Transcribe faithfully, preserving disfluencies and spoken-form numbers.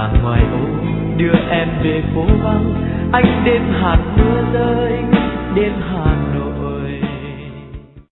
vàng ngoài ô đưa em về phố vắng, anh đêm hạt mưa rơi đêm Hà Nội.